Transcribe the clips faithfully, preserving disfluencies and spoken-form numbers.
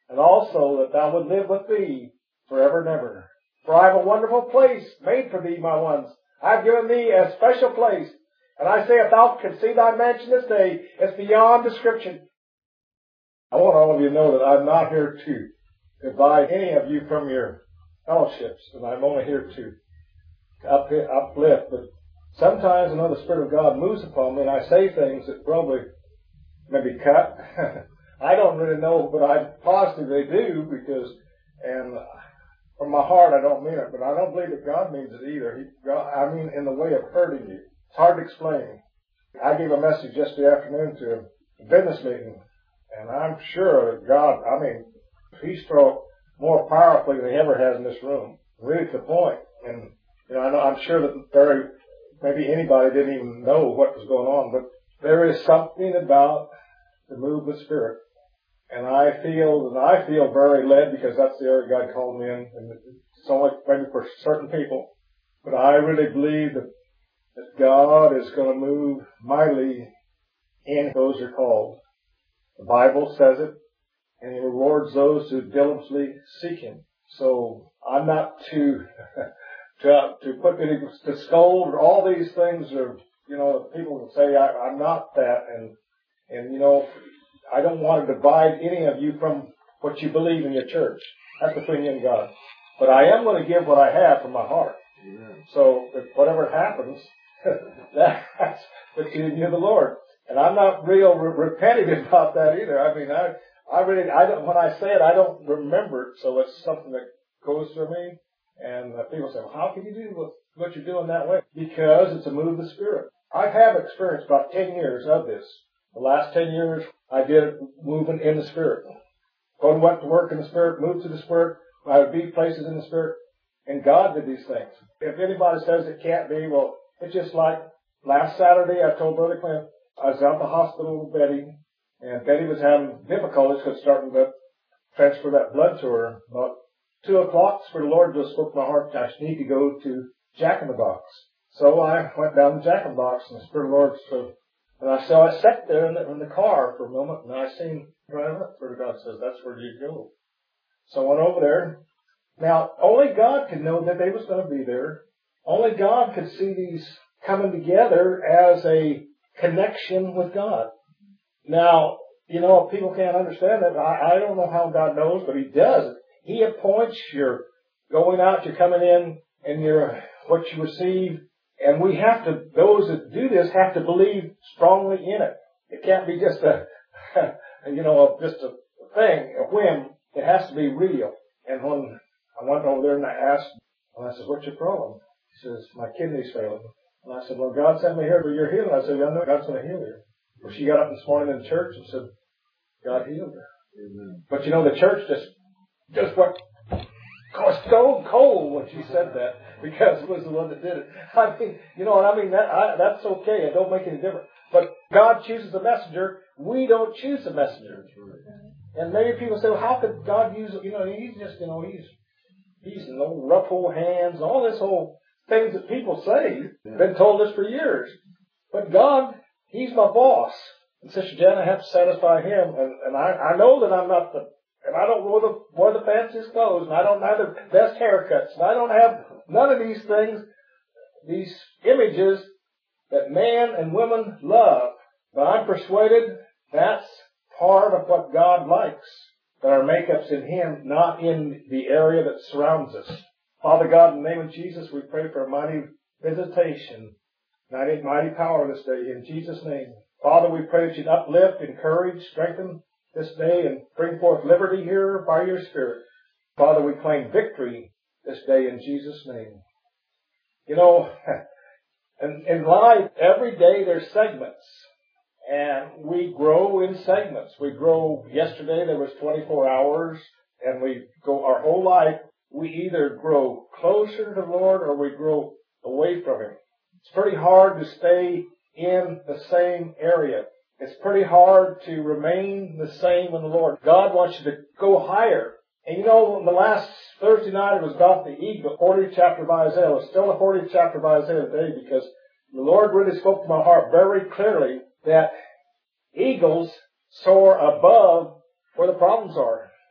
and also that thou would live with thee forever and ever. For I have a wonderful place made for thee, my ones. I have given thee a special place. And I say, if thou canst see thy mansion this day, it's beyond description. I want all of you to know that I'm not here to divide any of you from your fellowships, and I'm only here to up, uplift. But sometimes, I know the Spirit of God moves upon me, and I say things that probably may be cut. I don't really know, but I'm positive they do, because, and from my heart I don't mean it, but I don't believe that God means it either. He, God, I mean in the way of hurting you. It's hard to explain. I gave a message yesterday afternoon to a business meeting, and I'm sure that God, I mean, He spoke more powerfully than He ever has in this room. Really to the point. And, you know, I know, I'm sure that very, maybe anybody didn't even know what was going on, but there is something about the move of the Spirit. And I feel, and I feel very led, because that's the area God called me in. And it's only maybe for certain people. But I really believe that, that God is going to move mightily in those who are called. The Bible says it, and He rewards those who diligently seek Him. So I'm not to to to put any to scold, or all these things are, you know, people will say I, I'm not that, and and you know, I don't want to divide any of you from what you believe in your church. That's between you and God. But I am going to give what I have from my heart. Amen. So if whatever happens, that's between you and the Lord. And I'm not real re- repetitive about that either. I mean, I, I really, I don't, when I say it, I don't remember it. So it's something that goes through me. And uh, people say, well, how can you do what, what you're doing that way? Because it's a move of the Spirit. I have experienced about ten years of this. The last ten years, I did it moving in the Spirit. Go and went to work in the Spirit, moved to the Spirit. I would be places in the Spirit. And God did these things. If anybody says it can't be, well, it's just like last Saturday, I told Brother Clint, I was out at the hospital with Betty, and Betty was having difficulties because starting to transfer that blood to her. About two o'clock, the Spirit of the Lord just spoke to my heart, I need to go to Jack in the Box. So I went down to Jack in the Box, and the Spirit of the Lord said, and I, so I sat there in the, in the car for a moment, and I seen driving up. The Spirit of God says, that's where you go. So I went over there. Now, only God could know that they was going to be there. Only God could see these coming together as a connection with God. Now, you know, people can't understand that. I, I don't know how God knows, but He does. He appoints your going out, you're coming in, and your what you receive. And we have to, those that do this have to believe strongly in it. It can't be just a, you know, just a thing, a whim. It has to be real. And when I went over there and I asked, and I said, what's your problem? He says, my kidney's failing. And I said, well, God sent me here for your healing. I said, I know God's going to heal you. Well, she got up this morning in church and said, God healed her. Amen. But you know, the church just, just went stone cold when she said that, because it was the one that did it. I mean, you know what I mean? That, I, that's okay. It don't make any difference. But God chooses the messenger. We don't choose the messenger. And maybe people say, well, how could God use it? You know, he's just, you know, he's, he's no rough old hands, all this whole things that people say. Yeah. Been told this for years. But God, He's my boss. And Sister Jen, I have to satisfy Him. And, and I, I know that I'm not the, and I don't wear the, wear the fanciest clothes, and I don't have the best haircuts, and I don't have none of these things, these images that man and women love. But I'm persuaded that's part of what God likes, that our makeup's in Him, not in the area that surrounds us. Father God, in the name of Jesus, we pray for a mighty visitation, mighty, mighty power this day, in Jesus' name. Father, we pray that You'd uplift, encourage, strengthen this day, and bring forth liberty here by Your Spirit. Father, we claim victory this day in Jesus' name. You know, in, in life, every day there's segments. And we grow in segments. We grow, yesterday there was twenty-four hours, and we go our whole life, we either grow closer to the Lord or we grow away from Him. It's pretty hard to stay in the same area. It's pretty hard to remain the same in the Lord. God wants you to go higher. And you know, the last Thursday night it was about the eagle, fortieth chapter of Isaiah. It was still the fortieth chapter of Isaiah today, because the Lord really spoke to my heart very clearly that eagles soar above where the problems are.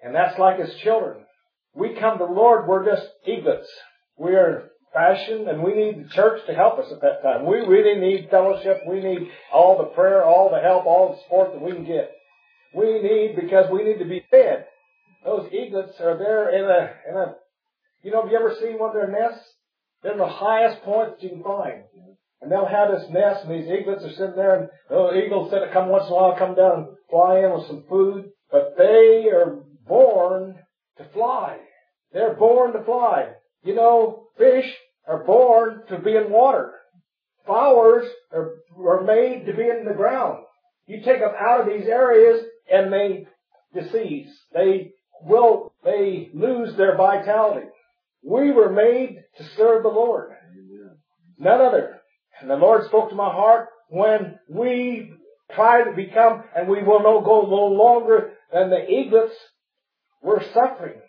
And that's like His children. We come to the Lord, we're just eaglets. We are fashioned, and we need the church to help us at that time. We really need fellowship. We need all the prayer, all the help, all the support that we can get. We need, because we need to be fed. Those eaglets are there in a, in a, you know, have you ever seen one of their nests? They're in the highest point that you can find. And they'll have this nest, and these eaglets are sitting there, and the eagles that come once in a while, come down and fly in with some food. But they are born to fly. They're born to fly. You know, fish are born to be in water. Flowers are, are made to be in the ground. You take them out of these areas and they decease. They will, they lose their vitality. We were made to serve the Lord. None other. And the Lord spoke to my heart when we try to become, and we will no go no longer than the eaglets, we're suffering.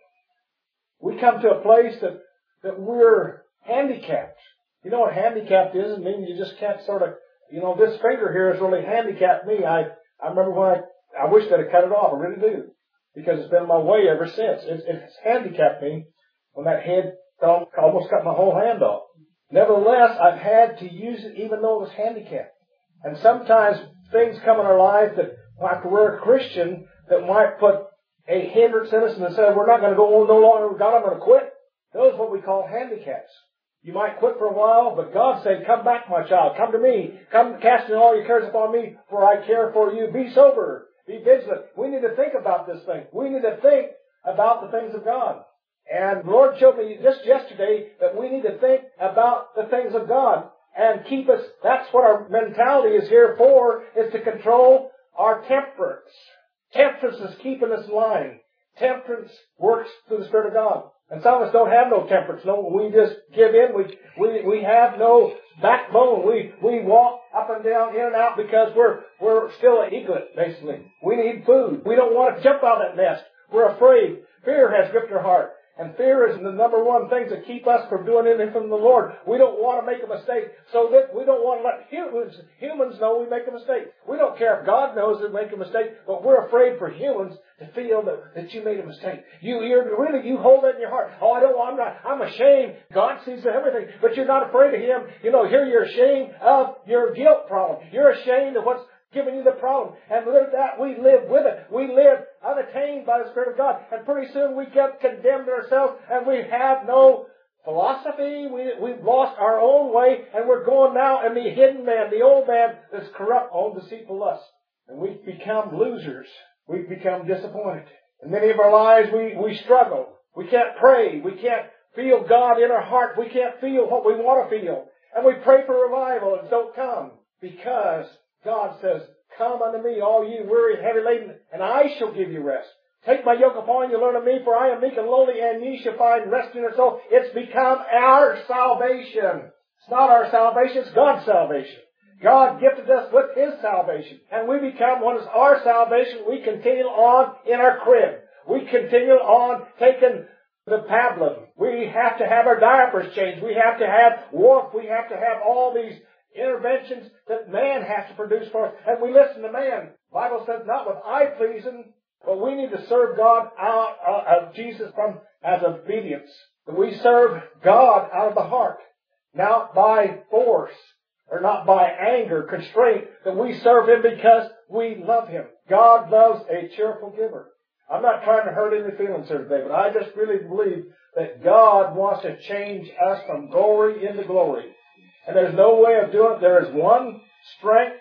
We come to a place that, that we're handicapped. You know what handicapped is? It means you just can't sort of, you know, this finger here has really handicapped me. I, I remember when I, I wish that I cut it off. I really do. Because it's been my way ever since. It, it's handicapped me when that head almost cut my whole hand off. Nevertheless, I've had to use it even though it was handicapped. And sometimes things come in our life that, like we're a Christian, that might put a hindrance in us and say, we're not going to go on no longer with God, I'm going to quit. Those are what we call handicaps. You might quit for a while, but God said, come back, my child. Come to me. Come casting all your cares upon me, for I care for you. Be sober. Be vigilant. We need to think about this thing. We need to think about the things of God. And the Lord showed me just yesterday that we need to think about the things of God and keep us, that's what our mentality is here for, is to control our temperance. Temperance is keeping us in line. Temperance works through the Spirit of God. And some of us don't have no temperance. No, we just give in. We we we have no backbone. We we walk up and down, in and out, because we're we're still an eaglet, basically. We need food. We don't want to jump out of that nest. We're afraid. Fear has gripped our heart. And fear is the number one thing to keep us from doing anything from the Lord. We don't want to make a mistake, so that we don't want to let humans, humans know we make a mistake. We don't care if God knows we make a mistake, but we're afraid for humans to feel that, that you made a mistake. You, you're really, you hold that in your heart. Oh, I don't want, I'm not, I'm ashamed. God sees everything, but you're not afraid of Him. You know, here you're ashamed of your guilt problem. You're ashamed of what's giving you the problem. And with that, we live with it. We live unattained by the Spirit of God. And pretty soon we get condemned ourselves, and we have no philosophy. We, we've lost our own way, and we're going now in the hidden man, the old man that's corrupt, all deceitful lust. And we've become losers. We've become disappointed. In many of our lives, we, we struggle. We can't pray. We can't feel God in our heart. We can't feel what we want to feel. And we pray for revival, and it don't come, because God says, come unto me, all you weary and heavy laden, and I shall give you rest. Take my yoke upon you, learn of me, for I am meek and lowly, and ye shall find rest in your soul. It's become our salvation. It's not our salvation, it's God's salvation. God gifted us with His salvation. And we become, when it's our salvation, we continue on in our crib. We continue on taking the pablum. We have to have our diapers changed. We have to have warmth. We have to have all these interventions that man has to produce for us. And we listen to man. The Bible says not with eye pleasing, but we need to serve God out of uh, Jesus from as obedience. That we serve God out of the heart, not by force or not by anger, constraint. That we serve Him because we love Him. God loves a cheerful giver. I'm not trying to hurt any feelings here today, but I just really believe that God wants to change us from glory into glory. And there's no way of doing it. There is one strength,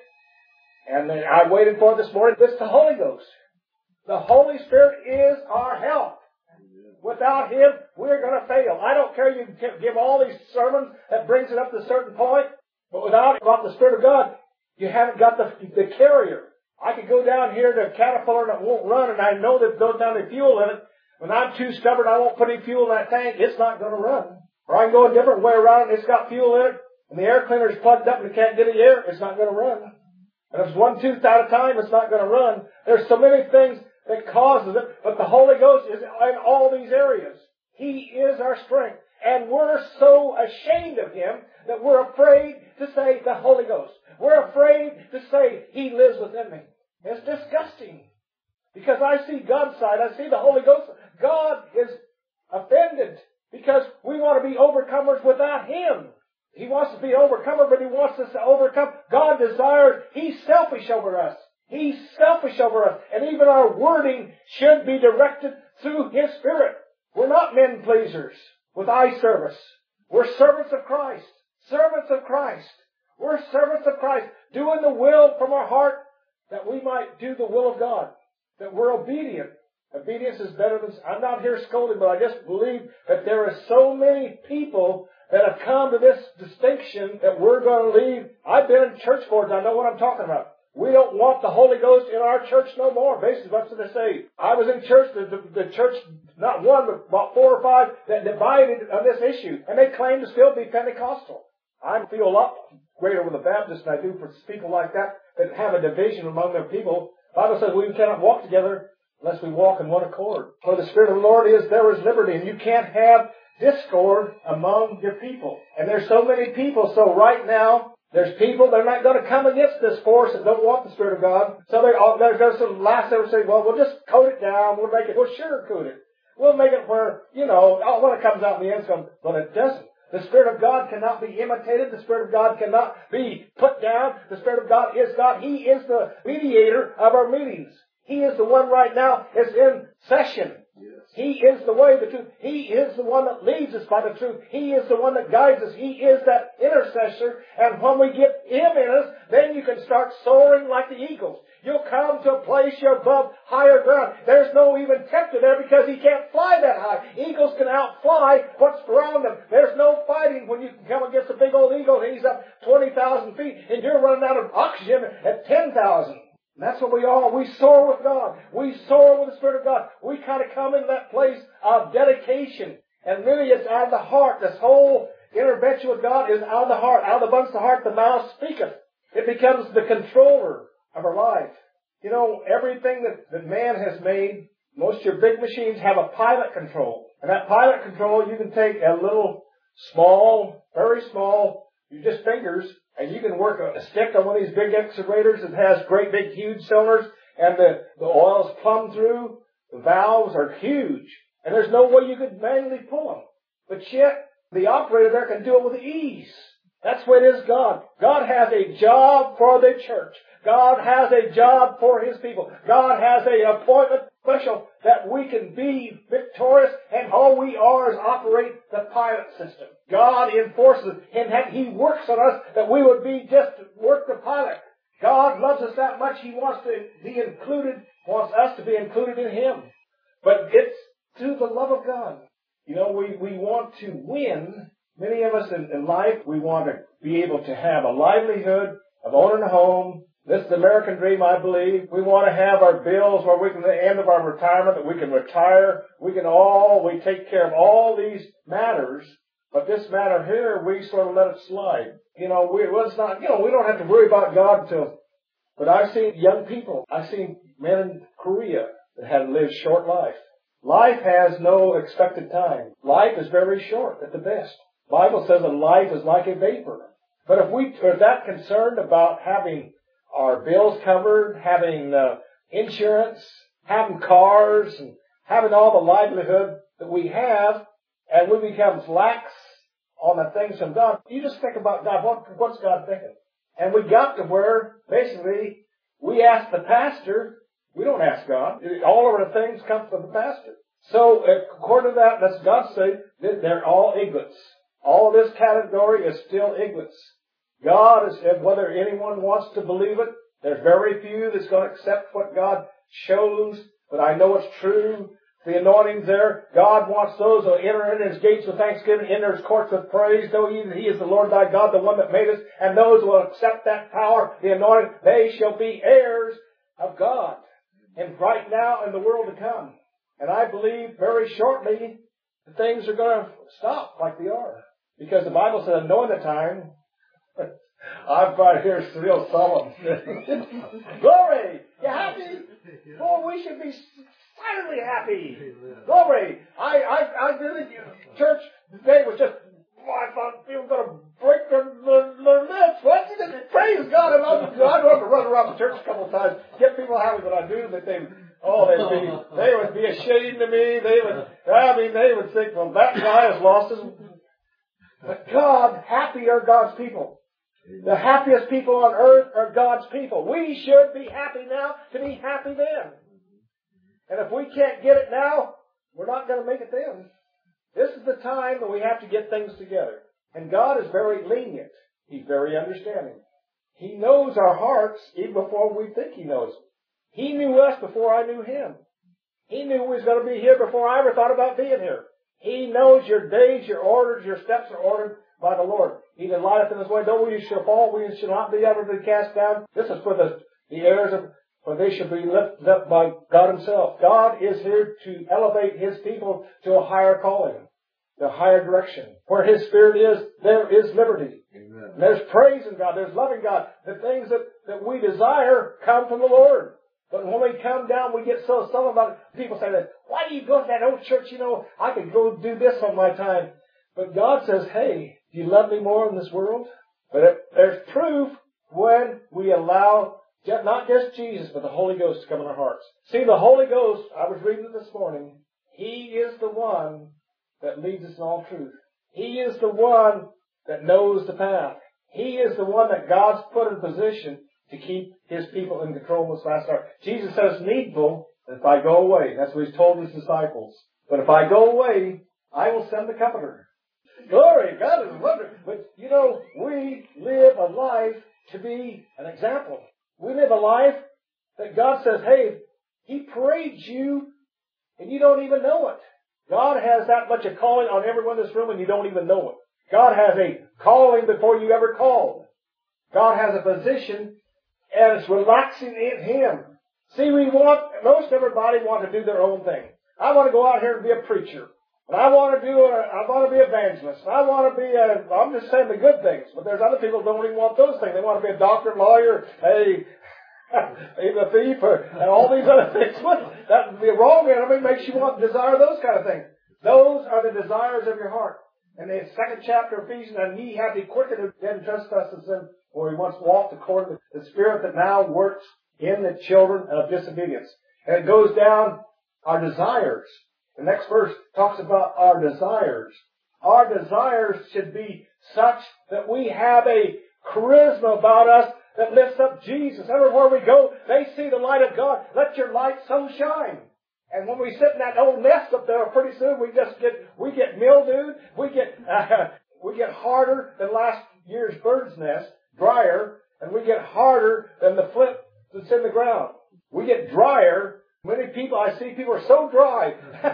and I waited for it this morning. It's the Holy Ghost. The Holy Spirit is our help. Without Him, we're going to fail. I don't care you can give all these sermons that brings it up to a certain point, but without about the Spirit of God, you haven't got the, the carrier. I could go down here to a Caterpillar and it won't run, and I know that there's not any fuel in it. When I'm too stubborn, I won't put any fuel in that tank. It's not going to run. Or I can go a different way around and it's got fuel in it, and the air cleaner is plugged up and it can't get any air, it's not going to run. And if it's one tooth at a time, it's not going to run. There's so many things that causes it, but the Holy Ghost is in all these areas. He is our strength. And we're so ashamed of Him that we're afraid to say the Holy Ghost. We're afraid to say He lives within me. It's disgusting. Because I see God's side. I see the Holy Ghost. God is offended because we want to be overcomers without Him. He wants to be an overcomer, but He wants us to overcome. God desires, He's selfish over us. He's selfish over us. And even our wording should be directed through His Spirit. We're not men pleasers with eye service. We're servants of Christ. Servants of Christ. We're servants of Christ, doing the will from our heart that we might do the will of God. That we're obedient. Obedience is better than... I'm not here scolding, but I just believe that there are so many people that have come to this distinction that we're going to leave. I've been in church boards. I know what I'm talking about. We don't want the Holy Ghost in our church no more. Basically, what did they say? I was in church, the, the, the church, not one, but about four or five, that divided on this issue. And they claim to still be Pentecostal. I feel a lot greater with the Baptists than I do for people like that that have a division among their people. The Bible says we cannot walk together unless we walk in one accord. For the Spirit of the Lord is, there is liberty. And you can't have discord among your people. And there's so many people. So right now, there's people that are not going to come against this force that don't want the Spirit of God. So there's there's some last ever say, well, we'll just coat it down. We'll make it, we'll sugarcoat it. We'll make it where, you know, when it comes out in the end, comes, but it doesn't. The Spirit of God cannot be imitated. The Spirit of God cannot be put down. The Spirit of God is God. He is the mediator of our meetings. He is the one right now is in session. Yes. He is the way, the truth. He is the one that leads us by the truth. He is the one that guides us. He is that intercessor. And when we get Him in us, then you can start soaring like the eagles. You'll come to a place you're above higher ground. There's no even tempter there because he can't fly that high. Eagles can outfly what's around them. There's no fighting when you can come against a big old eagle and he's up twenty thousand feet and you're running out of oxygen at ten thousand. And that's what we all, we soar with God. We soar with the Spirit of God. We kind of come in that place of dedication. And really it's out of the heart. This whole intervention with God is out of the heart. Out of the abundance of the heart the mouth speaketh. It becomes the controller of our life. You know, everything that, that man has made, most of your big machines have a pilot control. And that pilot control, you can take a little small, very small, you just fingers, and you can work a, a stick on one of these big excavators that has great big huge cylinders, and the, the oil's plumb through, the valves are huge, and there's no way you could manually pull them. But yet, the operator there can do it with ease. That's what it is God. God has a job for the church. God has a job for His people. God has an appointment special that we can be victorious, and all we are is operate the pilot system. God enforces and He works on us that we would be just work the pilot. God loves us that much. He wants to be included, wants us to be included in Him. But it's through the love of God. You know, we, we want to win. Many of us in, in life, we want to be able to have a livelihood of owning a home. This is the American dream, I believe. We want to have our bills where we can, at the end of our retirement, that we can retire. We can all, we take care of all these matters. But this matter here, we sort of let it slide. You know, we, well, it's not, you know, we don't have to worry about God until, but I've seen young people. I've seen men in Korea that have lived short life. Life has no expected time. Life is very short at the best. The Bible says that life is like a vapor. But if we are that concerned about having our bills covered, having uh, insurance, having cars, and having all the livelihood that we have, and we become lax on the things from God, you just think about God. What, what's God thinking? And we got to where, basically, we ask the pastor. We don't ask God. All of the things come from the pastor. So, according to that, that's God say, they're all ignorance. All of this category is still ignorance. God has said, whether anyone wants to believe it, there's very few that's going to accept what God shows, but I know it's true. The anointing's there. God wants those who enter in His gates with thanksgiving, enter His courts with praise, though even He is the Lord thy God, the one that made us, and those who will accept that power, the anointing, they shall be heirs of God. And right now in the world to come. And I believe very shortly the things are going to stop like they are. Because the Bible says, knowing the time, I'm right here real solemn. Glory! You happy? Oh, we should be silently happy. Glory! I, I, I did it. Church today was just, oh, I thought people were going to break their, their, their lips. What? Praise God. And know, I'd love to run around the church a couple of times, get people happy, but I do, but they, oh, they'd be, they would be ashamed of me. They would, I mean, they would think, well, that guy has lost his. But God, happy are God's people. The happiest people on earth are God's people. We should be happy now to be happy then. And if we can't get it now, we're not going to make it then. This is the time that we have to get things together. And God is very lenient. He's very understanding. He knows our hearts even before we think He knows. He knew us before I knew Him. He knew we was going to be here before I ever thought about being here. He knows your days, your orders, your steps are ordered by the Lord. He delighteth in His way. Though we shall fall, we shall not be ever be cast down. This is for the, the heirs of, for they shall be lifted up by God Himself. God is here to elevate His people to a higher calling, the higher direction. Where His Spirit is, there is liberty. Amen. There's praise in God. There's loving God. The things that, that we desire come from the Lord. But when we come down, we get so sullen about it. People say that, why do you go to that old church? You know, I could go do this on my time. But God says, hey, do you love me more in this world? But it, there's proof when we allow not just Jesus, but the Holy Ghost to come in our hearts. See, the Holy Ghost, I was reading it this morning, He is the one that leads us in all truth. He is the one that knows the path. He is the one that God's put in position to keep His people in control in this last hour. Jesus says it's needful that if I go away, that's what He's told His disciples. But if I go away, I will send the Comforter. Glory, God is wonderful. But, you know, we live a life to be an example. We live a life that God says, hey, He parades you and you don't even know it. God has that much a calling on everyone in this room and you don't even know it. God has a calling before you ever called. God has a position and it's relaxing in Him. See, we want, most everybody want to do their own thing. I want to go out here and be a preacher. And I want to do, a, I want to be an evangelist. And I want to be a, I'm just saying the good things. But there's other people who don't even want those things. They want to be a doctor, lawyer, a, even a thief, or, and all these other things. That would be wrong. I mean, makes you want, desire those kind of things. Those are the desires of your heart. And the second chapter of Ephesians, and ye have been quickened again trespasses in, or we once walked according to the Spirit that now works in the children of disobedience. And it goes down our desires. The next verse talks about our desires. Our desires should be such that we have a charisma about us that lifts up Jesus. Everywhere we go, they see the light of God. Let your light so shine. And when we sit in that old nest up there, pretty soon we just get, we get mildewed. We get, uh, we get harder than last year's bird's nest, drier, and we get harder than the flint that's in the ground. We get drier. Many people, I see people are so dry.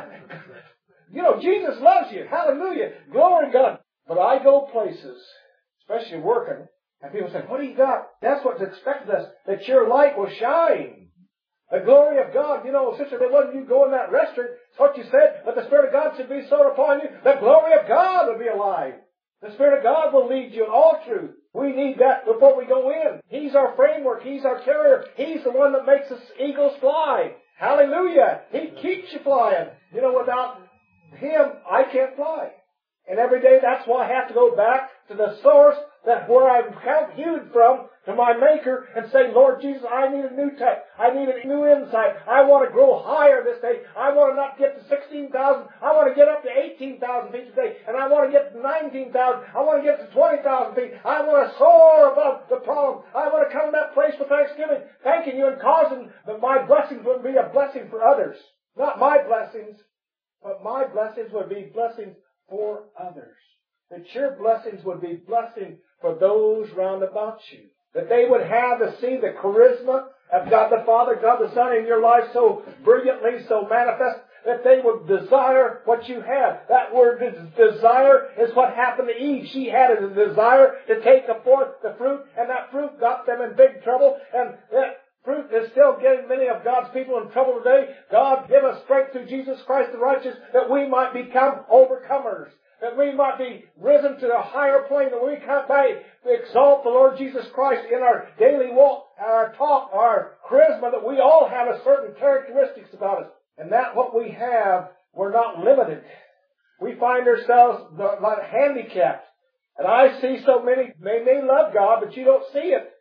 You know, Jesus loves you. Hallelujah. Glory to God. But I go places, especially working, and people say, what do you got? That's what's expected of us, that your light will shine. The glory of God. You know, sister, it wasn't you go in that restaurant. It's what you said. But the Spirit of God should be so upon you. The glory of God will be alive. The Spirit of God will lead you in all truth. We need that before we go in. He's our framework. He's our carrier. He's the one that makes us eagles fly. Hallelujah. He keeps you flying. You know, without Him, I can't fly. And every day, that's why I have to go back to the source that where I'm hewed from, to my Maker, and say, Lord Jesus, I need a new touch. I need a new insight. I want to grow higher this day. I want to not get to sixteen thousand. I want to get up to eighteen thousand feet today. And I want to get to nineteen thousand. I want to get to twenty thousand feet. I want to soar above the problem. I want to come to that place with thanksgiving, thanking you and causing that my blessings would be a blessing for others. Not my blessings, but my blessings would be blessings for others. That your blessings would be blessing for those round about you. That they would have to see the charisma of God the Father, God the Son in your life so brilliantly, so manifest, that they would desire what you have. That word desire is what happened to Eve. She had a desire to take forth the fruit, and that fruit got them in big trouble, and that fruit is still getting many of God's people in trouble today. God, give us strength through Jesus Christ the righteous, that we might become overcomers. That we might be risen to a higher plane, that we can by exalt the Lord Jesus Christ in our daily walk, our talk, our charisma, that we all have a certain characteristics about us. And that what we have, we're not limited. We find ourselves not handicapped. And I see so many, they may love God, but you don't see it.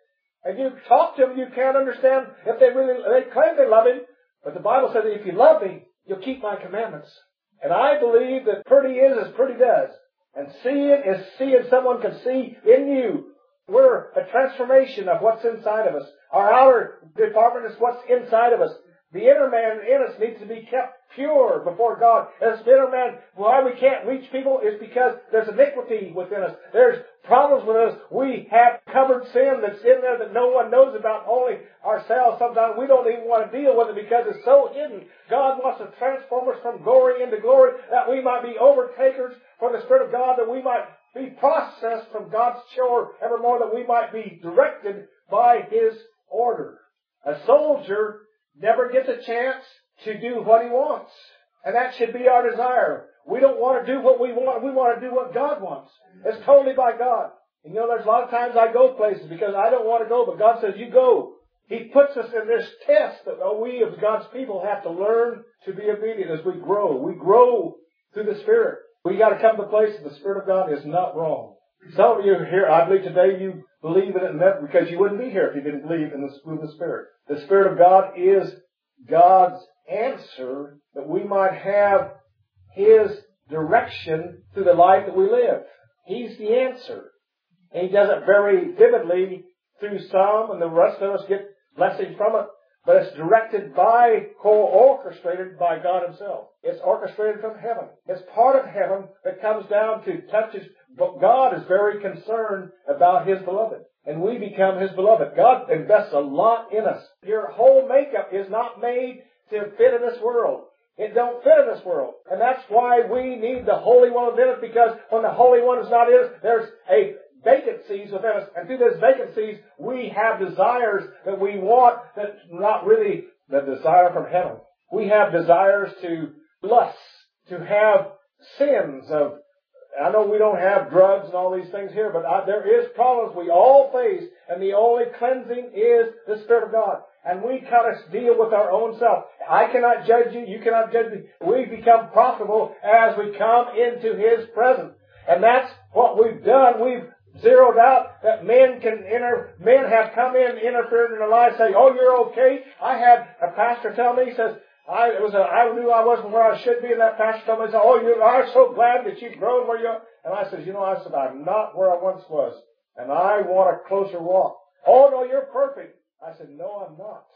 And you talk to them, you can't understand if they really, they claim they love Him. But the Bible says that if you love Me, you'll keep My commandments. And I believe that pretty is as pretty does. And seeing is seeing someone can see in you. We're a transformation of what's inside of us. Our outer department is what's inside of us. The inner man in us needs to be kept pure before God. As the inner man, why we can't reach people is because there's iniquity within us. There's problems with us. We have covered sin that's in there that no one knows about, only ourselves. Sometimes we don't even want to deal with it because it's so hidden. God wants to transform us from glory into glory, that we might be overtakers for the Spirit of God, that we might be processed from God's shore evermore, that we might be directed by His order. A soldier never gets a chance to do what he wants. And that should be our desire. We don't want to do what we want. We want to do what God wants. It's totally by God. And you know, there's a lot of times I go places because I don't want to go, but God says, you go. He puts us in this test that we as God's people have to learn to be obedient as we grow. We grow through the Spirit. We got to come to the place that the Spirit of God is not wrong. Some of you here, I believe today, you believe in it and that because you wouldn't be here if you didn't believe in the, in the Spirit. The Spirit of God is God's answer that we might have His direction through the life that we live. He's the answer. And He does it very vividly through some, and the rest of us get blessing from it. But it's directed by, co-orchestrated by God Himself. It's orchestrated from heaven. It's part of heaven that comes down to touch His. But God is very concerned about His beloved. And we become His beloved. God invests a lot in us. Your whole makeup is not made to fit in this world. It don't fit in this world. And that's why we need the Holy One within us, because when the Holy One is not in us, there's a vacancies within us. And through those vacancies, we have desires that we want that's not really the desire from heaven. We have desires to lust, to have sins of, I know we don't have drugs and all these things here, but I, there is problems we all face, and the only cleansing is the Spirit of God. And we kind of deal with our own self. I cannot judge you, you cannot judge me. We become profitable as we come into His presence. And that's what we've done. We've zeroed out that men can enter, men have come in, interfered in their lives, say, oh, you're okay. I had a pastor tell me, he says, I it was a, I knew I wasn't where I should be, and that pastor told me, he said, oh, you are so glad that you've grown where you are. And I said, you know, I said, I'm not where I once was, and I want a closer walk. Oh, no, you're perfect. I said, no, I'm not.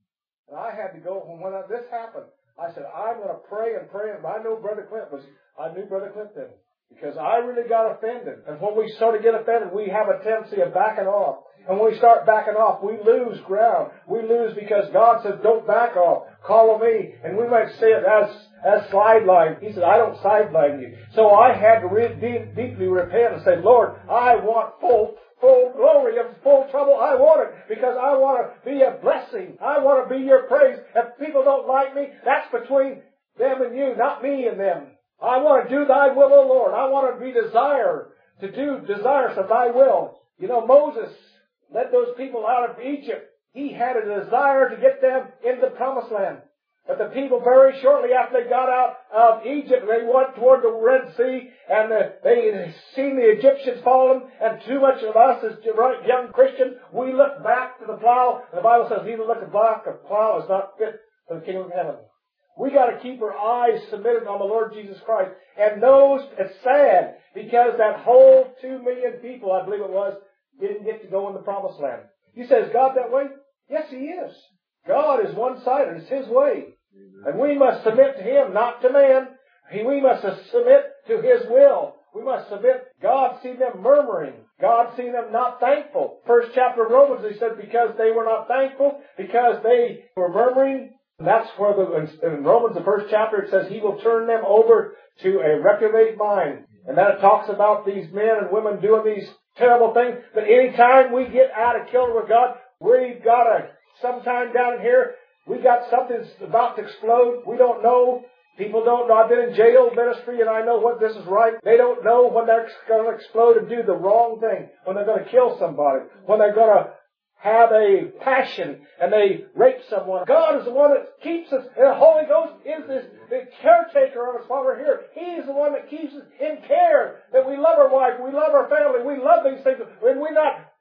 And I had to go, when this happened, I said, I'm going to pray and pray, and I know Brother Clint was, I knew Brother Clint then. Because I really got offended. And when we sort of get offended, we have a tendency of backing off. And when we start backing off, we lose ground. We lose because God says, don't back off. Call on me. And we might say it as, as sideline. He said, I don't sideline you. So I had to re- deep, deeply repent and say, Lord, I want full, full glory and full trouble. I want it because I want to be a blessing. I want to be your praise. If people don't like me, that's between them and you, not me and them. I want to do Thy will, O Lord. I want to be desire, to do desires of Thy will. You know, Moses led those people out of Egypt. He had a desire to get them into the promised land. But the people very shortly after they got out of Egypt, they went toward the Red Sea, and uh, they seen the Egyptians fallen, and too much of us as young Christians, we look back to the plow. And the Bible says, he who looketh back to the plow is not fit for the kingdom of heaven. We got to keep our eyes submitted on the Lord Jesus Christ. And those, it's sad, because that whole two million people, I believe it was, didn't get to go in the promised land. You say, is God that way? Yes, He is. God is one-sided. It's His way. And we must submit to Him, not to man. We must submit to His will. We must submit. God seen them murmuring. God seen them not thankful. First chapter of Romans, He said, because they were not thankful, because they were murmuring. And that's where the, in Romans, the first chapter, it says He will turn them over to a reprobate mind. And then it talks about these men and women doing these terrible things. But any time we get out of kilter with God, we've got a, sometime down here, we got something that's about to explode. We don't know. People don't know. I've been in jail ministry and I know what this is right. They don't know when they're going to explode and do the wrong thing. When they're going to kill somebody. When they're going to have a passion and they rape someone. God is the one that keeps us, and the Holy Ghost is this, the caretaker of us while we're here. He is the one that keeps us in care, that we love our wife, we love our family, we love these things. When we're not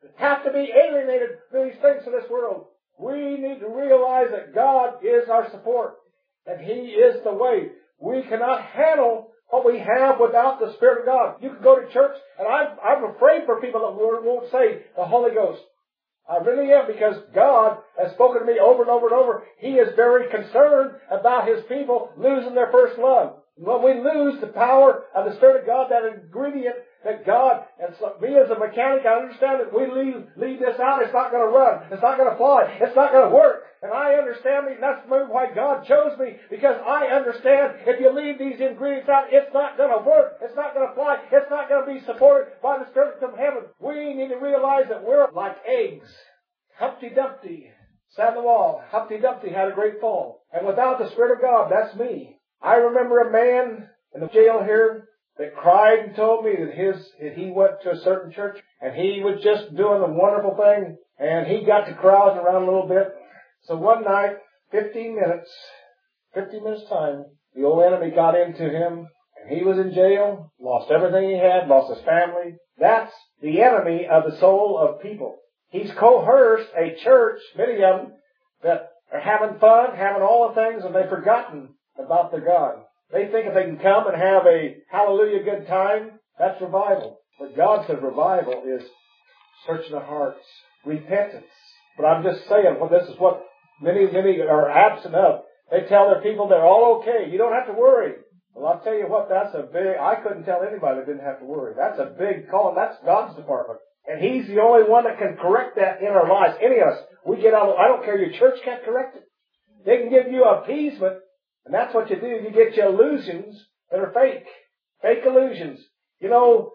have to be alienated from these things of this world. We need to realize that God is our support, and He is the way. We cannot handle what we have without the Spirit of God. You can go to church, and I'm, I'm afraid for people that won't say the Holy Ghost. I really am, because God has spoken to me over and over and over. He is very concerned about His people losing their first love. When we lose the power of the Spirit of God, that ingredient that God, and so, me as a mechanic, I understand that we leave, leave this out, it's not going to run. It's not going to fly. It's not going to work. And I understand me, and that's maybe why God chose me, because I understand if you leave these ingredients out, it's not going to work. It's not going to fly. It's not going to be supported by the Spirit from heaven. We need to realize that we're like eggs. Humpty Dumpty sat on the wall. Humpty Dumpty had a great fall. And without the Spirit of God, that's me. I remember a man in the jail here that cried and told me that his that he went to a certain church and he was just doing a wonderful thing, and he got to carousing around a little bit. So one night, fifteen minutes, fifteen minutes time, the old enemy got into him, and he was in jail, lost everything he had, lost his family. That's the enemy of the soul of people. He's coerced a church, many of them, that are having fun, having all the things, and they've forgotten about their God. They think if they can come and have a hallelujah good time, that's revival. But God says revival is searching the hearts, repentance. But I'm just saying, well, this is what many, many are absent of. They tell their people they're all okay. You don't have to worry. Well, I'll tell you what, that's a big, I couldn't tell anybody that didn't have to worry. That's a big call. That's God's department. And He's the only one that can correct that in our lives. Any of us, we get out of, I don't care, your church can't correct it. They can give you appeasement. And that's what you do. You get your illusions that are fake. Fake illusions. You know,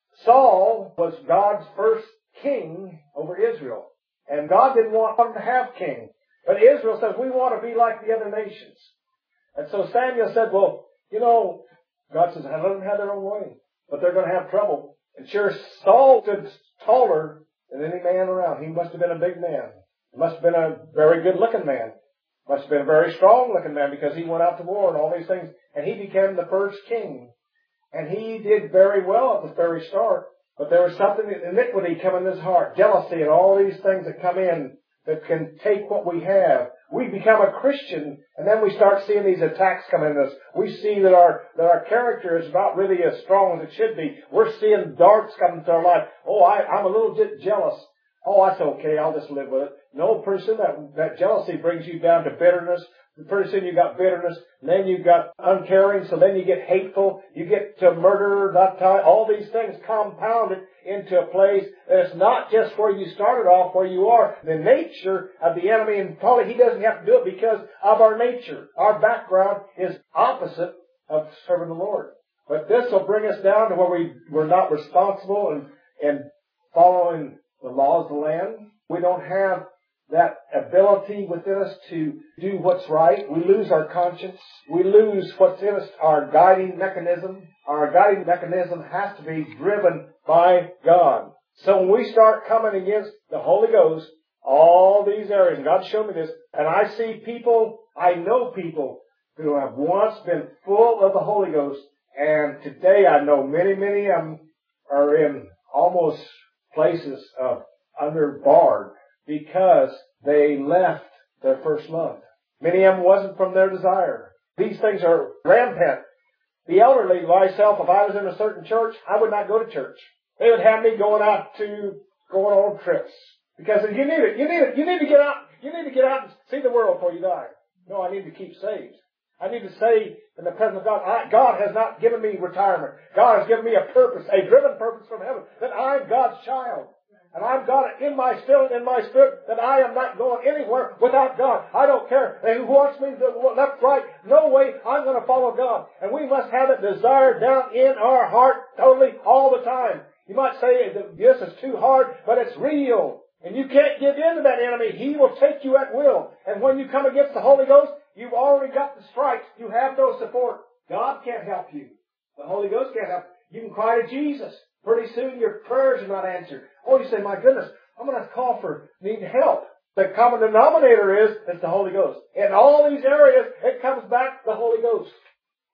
Saul was God's first king over Israel. And God didn't want him to have king. But Israel says, we want to be like the other nations. And so Samuel said, well, you know, God says, let them have their own way. But they're going to have trouble. And sure, Saul stood taller than any man around. He must have been a big man. He must have been a very good looking man. Must have been a very strong-looking man, because he went out to war and all these things. And he became the first king. And he did very well at the very start. But there was something, iniquity come in his heart, jealousy and all these things that come in that can take what we have. We become a Christian, and then we start seeing these attacks come in us. We see that our that our character is not really as strong as it should be. We're seeing darts come into our life. Oh, I, I'm a little bit jealous. Oh, that's okay. I'll just live with it. No, pretty soon that, that jealousy brings you down to bitterness. Pretty soon you got bitterness. And then you got uncaring. So then you get hateful. You get to murder, not tie. All these things compounded into a place that it's not just where you started off, where you are. The nature of the enemy, and probably he doesn't have to do it because of our nature. Our background is opposite of serving the Lord. But this will bring us down to where we, we're not responsible and, and following the laws of the land. We don't have that ability within us to do what's right. We lose our conscience. We lose what's in us, our guiding mechanism. Our guiding mechanism has to be driven by God. So when we start coming against the Holy Ghost, all these areas, and God showed me this, and I see people, I know people who have once been full of the Holy Ghost, and today I know many, many of them are in almost places of under barred because they left their first love. Many of them wasn't from their desire. These things are rampant. The elderly, myself, if I was in a certain church, I would not go to church. They would have me going out to, going on trips. Because you need it, you need it, you need to get out, you need to get out and see the world before you die. No, I need to keep saved. I need to say in the presence of God, I, God has not given me retirement. God has given me a purpose, a driven purpose from heaven, that I'm God's child. And I've got it in my spirit, in my spirit, that I am not going anywhere without God. I don't care who wants me to left, right. No way, I'm going to follow God. And we must have that desire down in our heart totally all the time. You might say, this is too hard, but it's real. And you can't give in to that enemy. He will take you at will. And when you come against the Holy Ghost, you've already got the stripes. You have no support. God can't help you. The Holy Ghost can't help you. You can cry to Jesus. Pretty soon your prayers are not answered. Oh, you say, my goodness, I'm going to have to call for need help. The common denominator is, it's the Holy Ghost. In all these areas, it comes back to the Holy Ghost.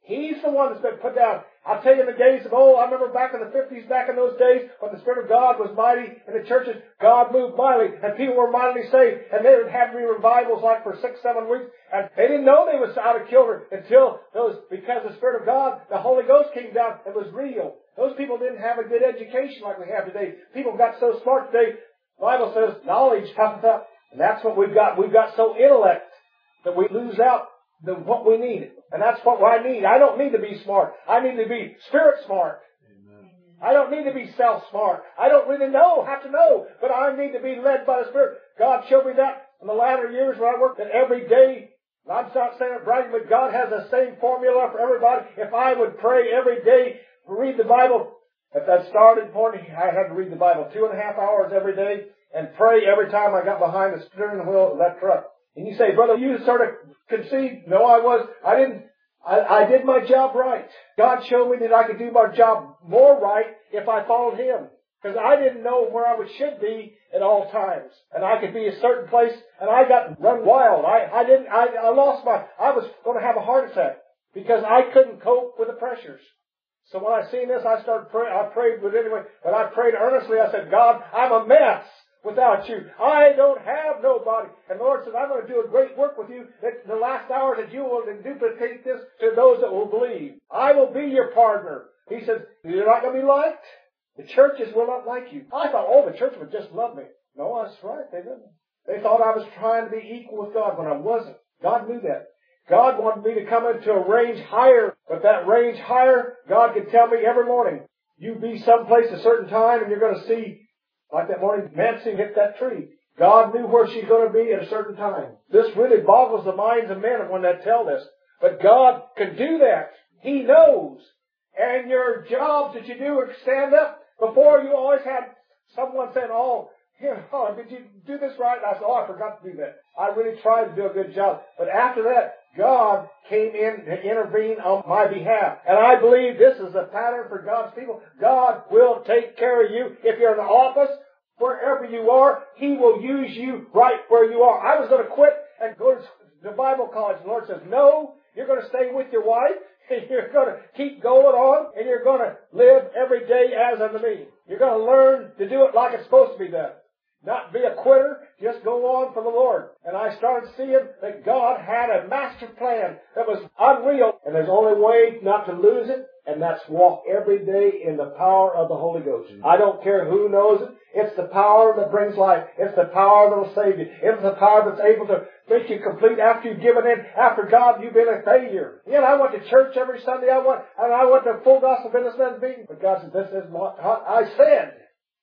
He's the one that's been put down. I'll tell you, in the days of old, I remember back in the fifties, back in those days, when the Spirit of God was mighty in the churches, God moved mightily, and people were mightily saved, and they would have revivals like for six, seven weeks, and they didn't know they was out of kilter until those, because the Spirit of God, the Holy Ghost came down and was real. Those people didn't have a good education like we have today. People got so smart today. The Bible says, knowledge puffeth up. And that's what we've got. We've got so intellect that we lose out the what we need. And that's what I need. I don't need to be smart. I need to be spirit smart. Amen. I don't need to be self-smart. I don't really know, have to know, but I need to be led by the Spirit. God showed me that in the latter years when I worked, that every day, and I'm not saying it bragging, but God has the same formula for everybody. If I would pray every day, read the Bible, at that started point, I had to read the Bible two and a half hours every day and pray every time I got behind the steering wheel of that truck. And you say, brother, you sort of concede. No, I was. I didn't. I, I did my job right. God showed me that I could do my job more right if I followed Him. Because I didn't know where I should be at all times. And I could be a certain place, and I got run wild. I, I didn't, I, I lost my, I was going to have a heart attack because I couldn't cope with the pressures. So when I seen this, I started praying. I prayed with anyway, but I prayed earnestly. I said, God, I'm a mess without you. I don't have nobody. And the Lord said, I'm going to do a great work with you. That the last hour that you will duplicate this to those that will believe. I will be your partner. He says, you're not going to be liked. The churches will not like you. I thought, oh, the church would just love me. No, that's right. They didn't. They thought I was trying to be equal with God when I wasn't. God knew that. God wanted me to come into a range higher, but that range higher, God could tell me every morning, you be someplace a certain time and you're going to see, like that morning, Nancy hit that tree. God knew where she's going to be at a certain time. This really boggles the minds of men when they tell this. But God can do that. He knows. And your jobs that you do are stand up. Before you always had someone saying, oh, here, oh, did you do this right? And I said, oh, I forgot to do that. I really tried to do a good job. But after that, God came in to intervene on my behalf. And I believe this is a pattern for God's people. God will take care of you. If you're in the office, wherever you are, He will use you right where you are. I was going to quit and go to the Bible college. The Lord says, no, you're going to stay with your wife. And you're going to keep going on, and you're going to live every day as unto me. You're going to learn to do it like it's supposed to be done. Not be a quitter, just go on for the Lord. And I started seeing that God had a master plan that was unreal. And there's only way not to lose it, and that's walk every day in the power of the Holy Ghost. I don't care who knows it. It's the power that brings life. It's the power that will save you. It's the power that's able to make you complete after you've given in. After God, you've been a failure. Yet I went to church every Sunday. I went, and I went to full gospel businessmen's meeting. But God said, this is what I said.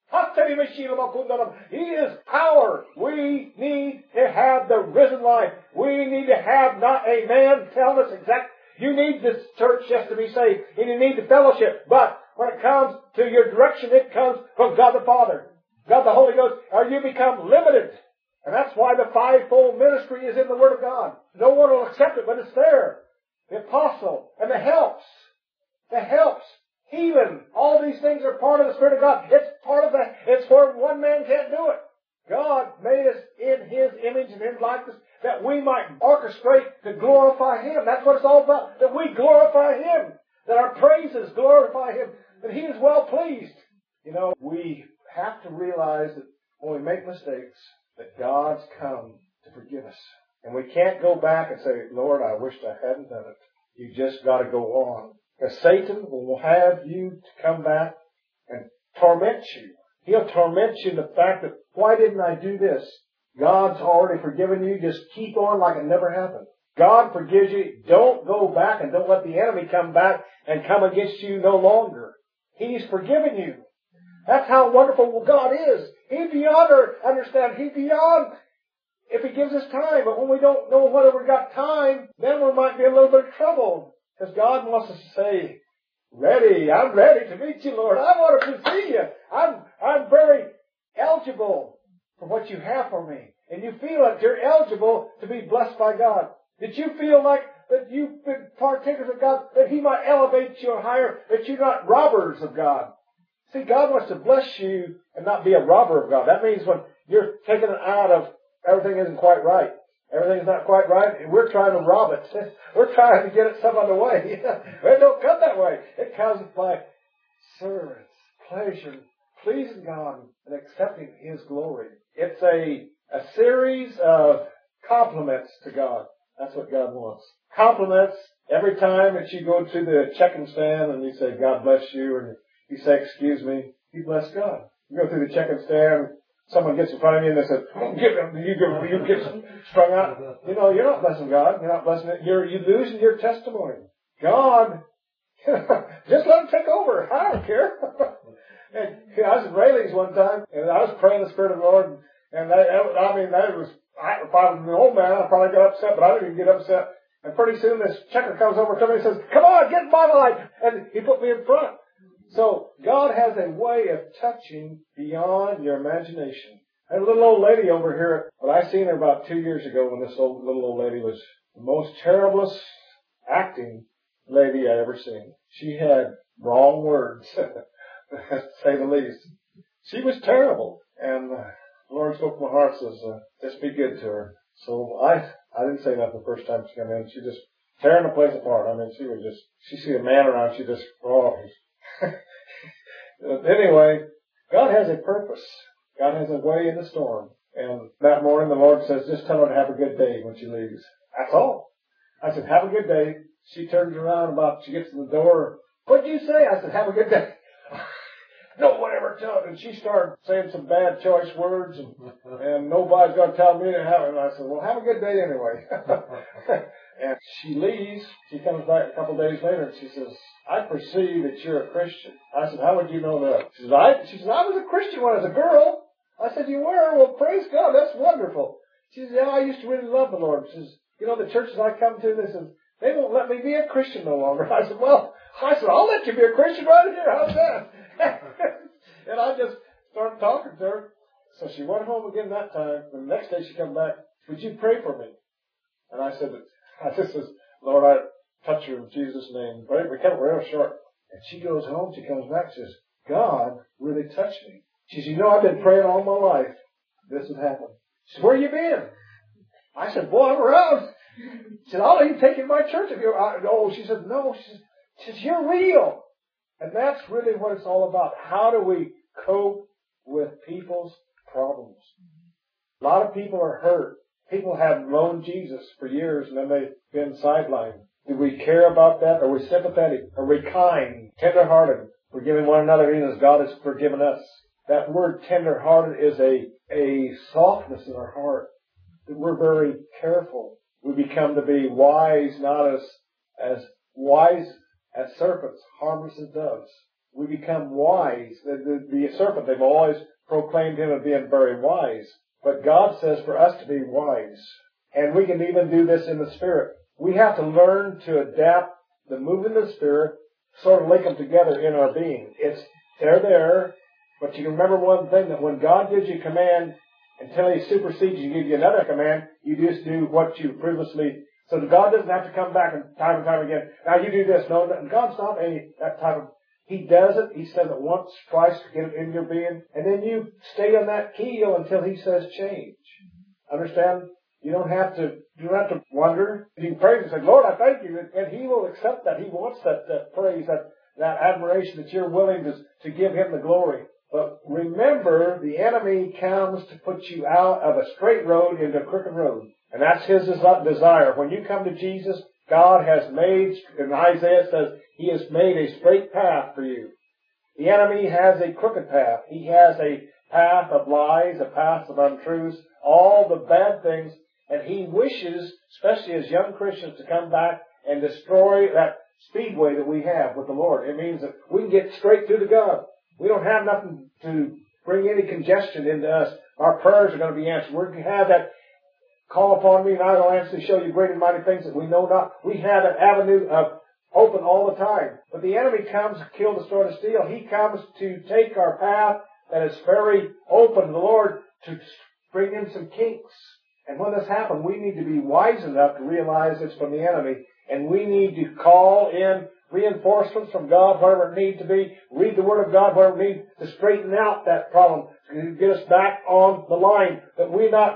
He is power. We need to have the risen life. We need to have not a man tell us exact. You need this church just to be saved. And you need the fellowship. But when it comes to your direction, it comes from God the Father, God the Holy Ghost, or you become limited. And that's why the fivefold ministry is in the Word of God. No one will accept it, but it's there. The apostle and the helps. The helps. Healing. All these things are part of the Spirit of God. It's part of the, it's where one man can't do it. God made us in His image and His likeness that we might orchestrate to glorify Him. That's what it's all about. That we glorify Him. That our praises glorify Him. That He is well pleased. You know, we have to realize that when we make mistakes, that God's come to forgive us. And we can't go back and say, Lord, I wished I hadn't done it. You just got to go on. Because Satan will have you to come back and torment you. He'll torment you in the fact that, why didn't I do this? God's already forgiven you. Just keep on like it never happened. God forgives you. Don't go back and don't let the enemy come back and come against you no longer. He's forgiven you. That's how wonderful God is. He's beyond our understand. He's beyond if He gives us time. But when we don't know whether we've got time, then we might be in a little bit of trouble. Because God wants us to say, ready, I'm ready to meet you, Lord. I want to see you. I'm, I'm very eligible for what you have for me. And you feel like you're eligible to be blessed by God. Did you feel like that you've been partakers of God, that He might elevate you higher, that you're not robbers of God? See, God wants to bless you and not be a robber of God. That means when you're taken out of everything isn't quite right. Everything's not quite right. And we're trying to rob it. We're trying to get it some other way. It don't come that way. It comes by service, pleasure, pleasing God, and accepting His glory. It's a, a series of compliments to God. That's what God wants. Compliments every time that you go to the checking stand and you say, God bless you, and you say, excuse me, you bless God. You go through the checking stand, someone gets in front of you and they say, oh, give him, you get, you get strung out. You know, you're not blessing God. You're not blessing it. You're, you're losing your testimony. God, just let Him take over. I don't care. And, you know, I was in Rayleigh's one time, and I was praying the Spirit of the Lord, and I, I mean, that was, I, if I was an old man, I probably got upset, but I didn't even get upset. And pretty soon this checker comes over to me and says, come on, get in my life. And he put me in front. So God has a way of touching beyond your imagination. I had a little old lady over here, but I seen her about two years ago when this old little old lady was the most terriblest acting lady I ever seen. She had wrong words, to say the least. She was terrible. And uh, the Lord spoke to my heart, says, uh, just be good to her. So I I didn't say nothing the first time she came in. She just tearing the place apart. I mean, she was just, she see a man around, she just, oh. Anyway, God has a purpose. God has a way in the storm. And that morning the Lord says, just tell her to have a good day when she leaves. That's all. I said, have a good day. She turns around about, she gets to the door. What'd you say? I said, have a good day. No, whatever, tell it. And she started saying some bad choice words, and, and nobody's going to tell me to have it. And I said, well, have a good day anyway. And she leaves. She comes back a couple of days later, and she says, I perceive that you're a Christian. I said, how would you know that? She says, I, she says, I was a Christian when I was a girl. I said, you were? Well, praise God, that's wonderful. She says, yeah, I used to really love the Lord. She says, you know, the churches I come to, they said, they won't let me be a Christian no longer. I said, well, I said, I'll let you be a Christian right here. How's that? And I just started talking to her. So she went home again that time. And the next day she came back, would you pray for me? And I said, I just says, Lord, I touch her in Jesus' name. But we kept it real short. And she goes home, she comes back, she says, God really touched me. She says, you know, I've been praying all my life. This has happened. She said, where you been? I said, boy, I'm around. She said, I'll even take you to my church if you're, oh, she said, no. She says, she says, you're real. And that's really what it's all about. How do we cope with people's problems? A lot of people are hurt. People have known Jesus for years and then they've been sidelined. Do we care about that? Are we sympathetic? Are we kind, tender-hearted, forgiving one another even as God has forgiven us? That word tender-hearted is a, a softness in our heart. That we're very careful. We become to be wise, not as, as wise as serpents, harmless as doves. We become wise. The, the, the serpent, they've always proclaimed him as being very wise. But God says for us to be wise. And we can even do this in the Spirit. We have to learn to adapt the movement of the Spirit, sort of link them together in our being. It's, they're there, but you can remember one thing, that when God gives you a command, until He supersedes you, give you another command, you just do what you previously. So God doesn't have to come back and time and time again. Now you do this. No, God's not any that type of. He does it. He says it once, twice to get it in your being, and then you stay on that keel until He says change. Understand? You don't have to. You don't have to wonder. You can praise and say, "Lord, I thank you," and He will accept that. He wants that, that praise, that that admiration that you're willing to to give Him the glory. But remember, the enemy comes to put you out of a straight road into a crooked road. And that's his desire. When you come to Jesus, God has made, and Isaiah says, He has made a straight path for you. The enemy has a crooked path. He has a path of lies, a path of untruths, all the bad things. And he wishes, especially as young Christians, to come back and destroy that speedway that we have with the Lord. It means that we can get straight through to God. We don't have nothing to bring any congestion into us. Our prayers are going to be answered. We're going to have that call upon me and I will answer to show you great and mighty things that we know not. We have an avenue of open all the time. But the enemy comes to kill, destroy, to steal. He comes to take our path that is very open to the Lord to bring in some kinks. And when this happens, we need to be wise enough to realize it's from the enemy. And we need to call in reinforcements from God, whatever it needs to be. Read the Word of God, whatever it needs to straighten out that problem. To get us back on the line. That we're not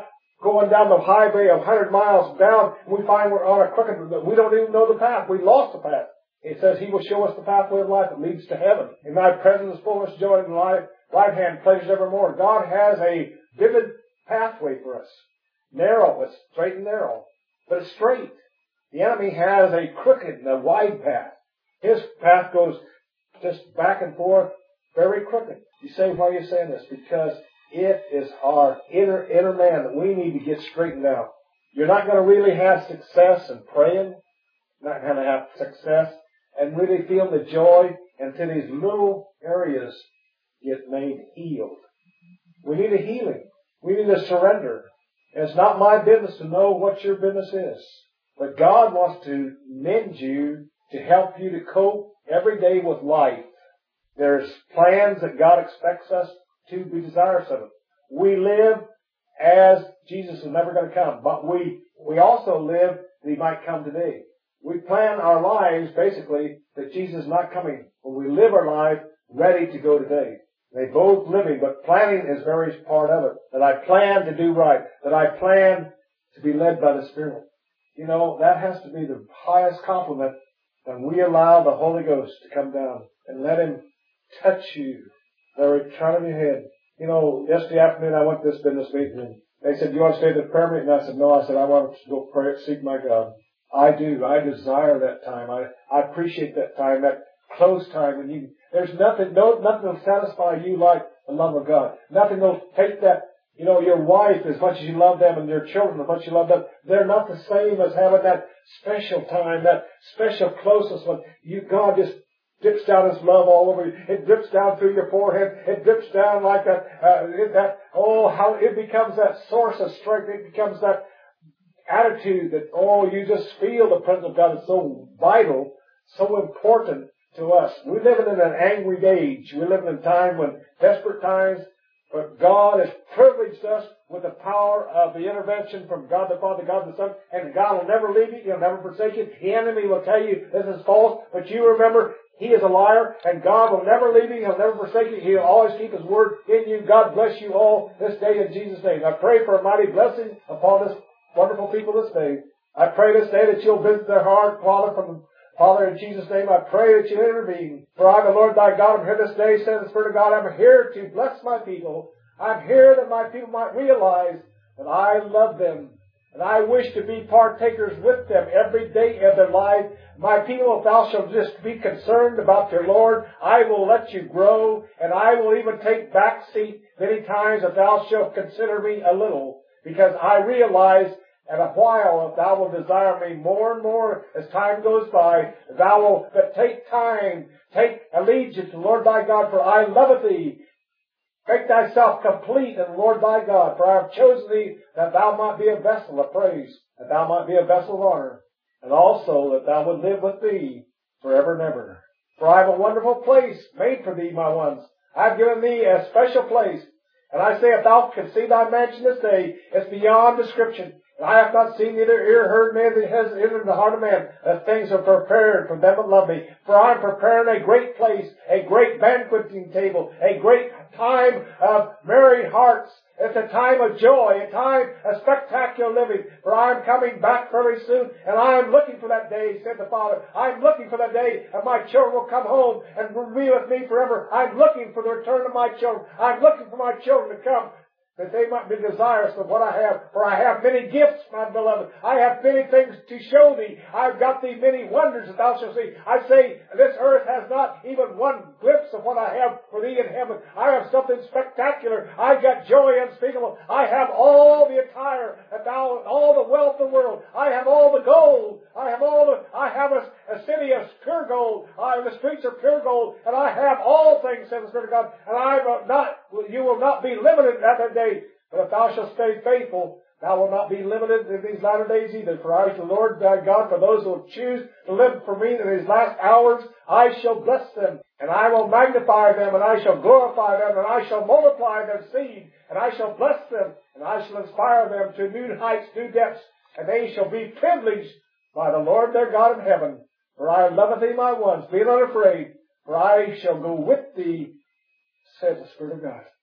going down the highway a hundred miles down, and we find we're on a crooked, we don't even know the path. We lost the path. It says He will show us the pathway of life that leads to heaven. In Thy presence is fullness of joy, and in Thy right hand pleasures evermore. God has a vivid pathway for us. Narrow, it's straight and narrow, but it's straight. The enemy has a crooked and a wide path. His path goes just back and forth, very crooked. You say, why are you saying this? Because it is our inner, inner man that we need to get straightened out. You're not going to really have success in praying. You're not going to have success and really feel the joy until these little areas get made healed. We need a healing. We need a surrender. And it's not my business to know what your business is. But God wants to mend you to help you to cope every day with life. There's plans that God expects us to be desirous of it. We live as Jesus is never going to come. But we, we also live that He might come today. We plan our lives basically that Jesus is not coming. When we live our life ready to go today. They both living, but planning is very part of it. That I plan to do right. That I plan to be led by the Spirit. You know, that has to be the highest compliment when we allow the Holy Ghost to come down and let Him touch you. They're trying to your head. You know, yesterday afternoon I went to this business meeting and they said, do you want to stay at the prayer meeting? And I said, no. I said, I want to go pray, seek my God. I do. I desire that time. I, I appreciate that time, that close time when you, there's nothing, no, nothing will satisfy you like the love of God. Nothing will take that, you know, your wife, as much as you love them, and your children, as much as you love them, they're not the same as having that special time, that special closeness when you, God just drips down His love all over you. It drips down through your forehead. It drips down like that, uh, it, that, oh, how it becomes that source of strength. It becomes that attitude that, oh, you just feel the presence of God is so vital, so important to us. We live in an angry age. We live in a time when desperate times, but God has privileged us with the power of the intervention from God the Father, God the Son, and God will never leave you. He'll never forsake you. The enemy will tell you this is false, but you remember He is a liar, and God will never leave you. He'll never forsake you. He'll always keep His word in you. God bless you all this day in Jesus' name. I pray for a mighty blessing upon this wonderful people this day. I pray this day that you'll visit their heart, Father, from Father, in Jesus' name, I pray that you intervene. For I, the Lord thy God, am here this day, says the Spirit of God. I'm here to bless my people. I'm here that my people might realize that I love them. And I wish to be partakers with them every day of their life. My people, if thou shalt just be concerned about your Lord, I will let you grow. And I will even take back seat many times if thou shalt consider me a little. Because I realize and a while, if thou wilt desire me more and more as time goes by, thou wilt but take time, take allegiance to the Lord thy God, for I loveth thee. Make thyself complete in the Lord thy God, for I have chosen thee that thou might be a vessel of praise, that thou might be a vessel of honor, and also that thou would live with thee forever and ever. For I have a wonderful place made for thee, my ones. I have given thee a special place. And I say, if thou can see thy mansion this day, it's beyond description. And I have not seen neither ear heard, neither has entered the heart of man, that things are prepared for them that love me. For I am preparing a great place, a great banqueting table, a great time of merry hearts. It's a time of joy, a time of spectacular living. For I am coming back very soon, and I am looking for that day, said the Father. I am looking for that day, and my children will come home and will be with me forever. I'm looking for the return of my children. I'm looking for my children to come, that they might be desirous of what I have. For I have many gifts, my beloved. I have many things to show thee. I've got thee many wonders that thou shalt see. I say, this earth has not even one glimpse of what I have for thee in heaven. I have something spectacular. I've got joy unspeakable. I have all the attire, that thou, all the wealth of the world. I have all the gold. I have all the, I have a, a city of pure gold. I, the streets are pure gold. And I have all things, says the Spirit of God. And I will not, you will not be limited at that day. But if thou shalt stay faithful, thou wilt not be limited in these latter days either. For I, the Lord thy God, for those who will choose to live for me in these last hours, I shall bless them, and I will magnify them, and I shall glorify them, and I shall multiply their seed, and I shall bless them, and I shall inspire them to new heights, new depths, and they shall be privileged by the Lord their God in heaven. For I loveth thee, my ones, be not afraid, for I shall go with thee, says the Spirit of God.